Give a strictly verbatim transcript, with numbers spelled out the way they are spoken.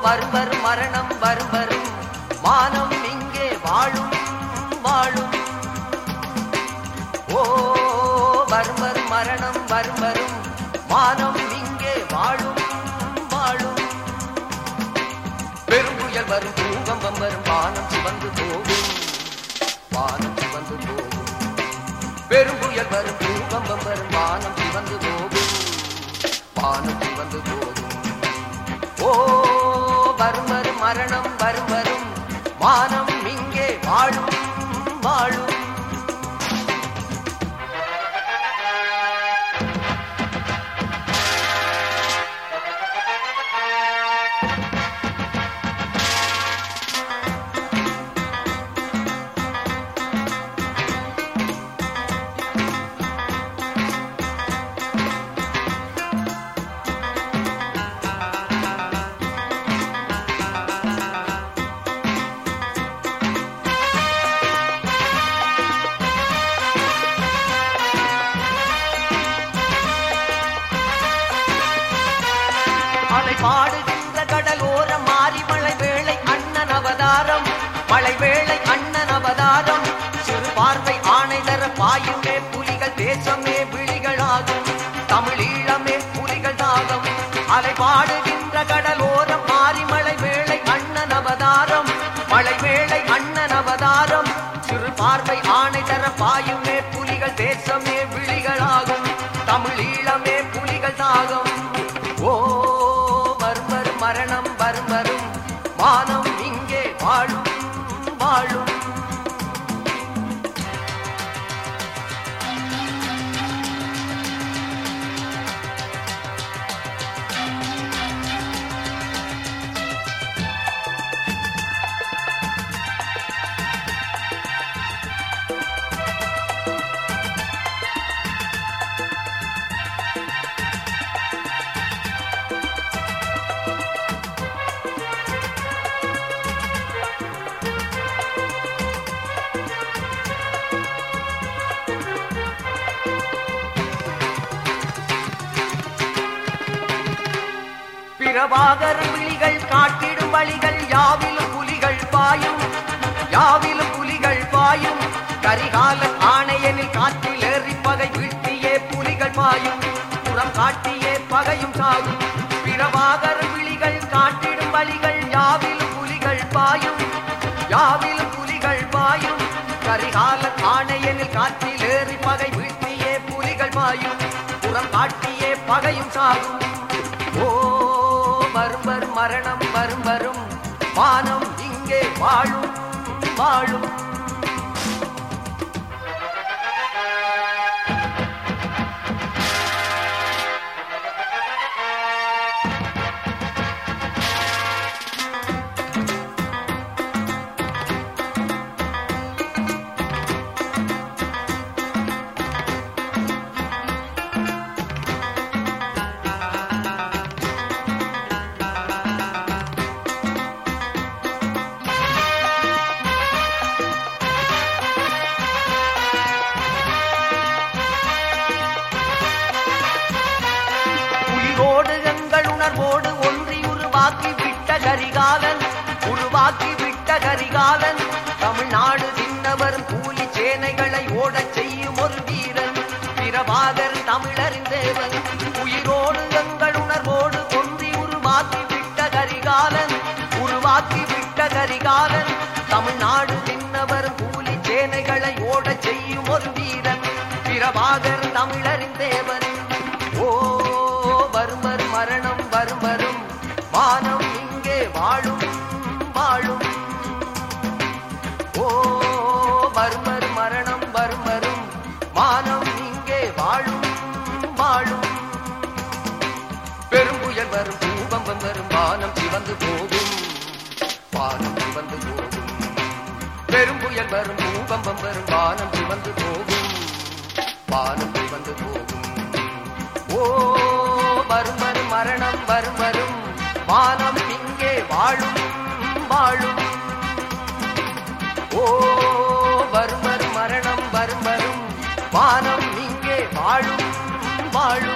வரும் வரும் மரணம் வரும் வரும் மானம் இங்கே வாழும் வாழும். ஓ வரும் வரும் மரணம் வரும் வரும் மானம் இங்கே வாழும் வாழும். பெரும்புயல் வரும் பூகம்பம் வரும் வானம் சிவந்து போகும் வானம் சிவந்து போகும். பெரும்புயல் வரும் பூகம்பம் வரும் வானம் சிவந்து போகும் வானம் சிவந்து போகும். ஓ வரும் வரும் மரணம் வரும் வரும் மானம் இங்கே வாழும் வாழும். பாடுகின்ற கடலோரம் மாறி மழை வேளை அண்ணன் அவதாரம் மழை வேளை அண்ணன் அவதாரம். சிறு பார்வை ஆணை தர பாயுமே புலிகள் தேசமே விழிகளாகும் தமிழீழமே புலிகள் தாகம். அலை பாடுகின்ற கடலோரம் மாறி மழை வேளை அண்ணன் அவதாரம் மழை வேளை அண்ணன் அவதாரம். சிறு பார்வை ஆணை தர பாயுமே புலிகள் தேசமே விழிகளாகும் தமிழீழமே புலிகள் தாகம். ஓ மரணம் வரும் வரும் மானம் இங்கே வாழும் வாழும். பிரபாகரன் விழிகள் காட்டிடும் வழிகள் யாவிலும் புலிகள் பாயும் யாவிலும் புலிகள் பாயும். கரிகால ஆணையனில் காற்றில் ஏறி பகை வீழ்த்தியே புலிகள் பாயும் புறம் காட்டியே பகையும் சாகும். பிரபாகரன் விழிகள் காட்டிடும் வழிகள் யாவிலும் புலிகள் பாயும் யாவிலும் புலிகள் பாயும். கரிகால ஆணையனில் காற்றில் ஏறி பகை வீழ்த்தியே புலிகள் பாயும் புறம் காட்டியே பகையும் சாகும். ஓ வரும் வரும் மரணம் வரும் வரும் வானம் இங்கே வாழும் வாழும். உணர்வோடு ஒன்றி உருவாக்கி விட்ட கரிகாலன் உருவாக்கி விட்ட கரிகாலன். தமிழ்நாடு தின்னவரும் கூலி சேனைகளை ஓடச் செய்யும் ஒரு வீரன் பிரபாகர் தமிழரின் தேவன். உயிரோடு எங்கள் உணர்வோடு ஒன்றி உருவாக்கி விட்ட கரிகாலன் உருவாக்கி விட்ட கரிகாலன். தமிழ்நாடு தின்னவரும் கூலி சேனைகளை ஓடச் செய்யும் ஒரு வீரன் பிரபாகர் தமிழரின் தேவன். ஓ வரும் வரும் மரணம் வரும் வரும் வானம் இங்கே வாழும் வாழும். ஓ வரும் வரும் மரணம் வரும் வரும் வானம் இங்கே வாழும் வாழும். பெரும்புயல் வரும் பூகம்பம் வரும் வானம் சிவந்து போகும் வானம் சிவந்து போகும். பெரும்புயல் வரும் பூகம்பம் வரும் வானம் சிவந்து போகும் வானம் சிவந்து போகும். ஓ வரும் வரும் மரணம் வரும் வரும் வானம் இங்கே வாழும் வாழும். ஓ வரும் வரும் மரணம் வரும் வரும் வானம் இங்கே வாழும் வாழும்.